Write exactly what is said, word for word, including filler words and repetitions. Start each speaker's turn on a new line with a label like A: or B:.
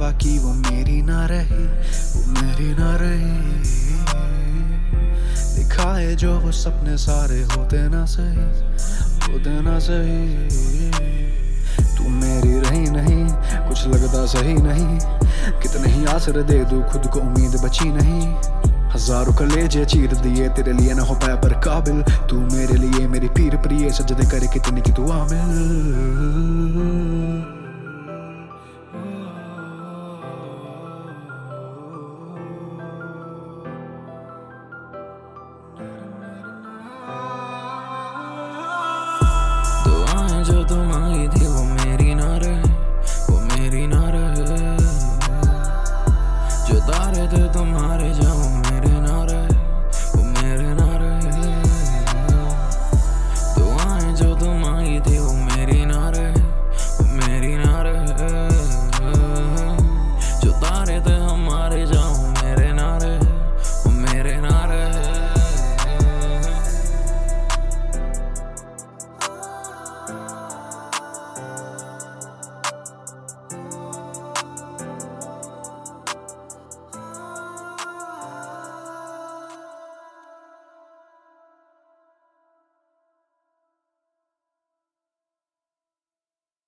A: था कि वो मेरी ना रही, वो मेरी ना रही। दिखाए जो वो सपने सारे होते ना सही, होते ना सही। तू मेरी रही नहीं, कुछ लगता सही नहीं। कितने ही आसरे दे दूं खुद को, उम्मीद बची नहीं। हजारों कलेजे चीर दिए तेरे लिए ना हो पाया पर काबिल। तू मेरे लिए मेरी पीर प्रिय, सजदे करे कितनी की दुआ मिल।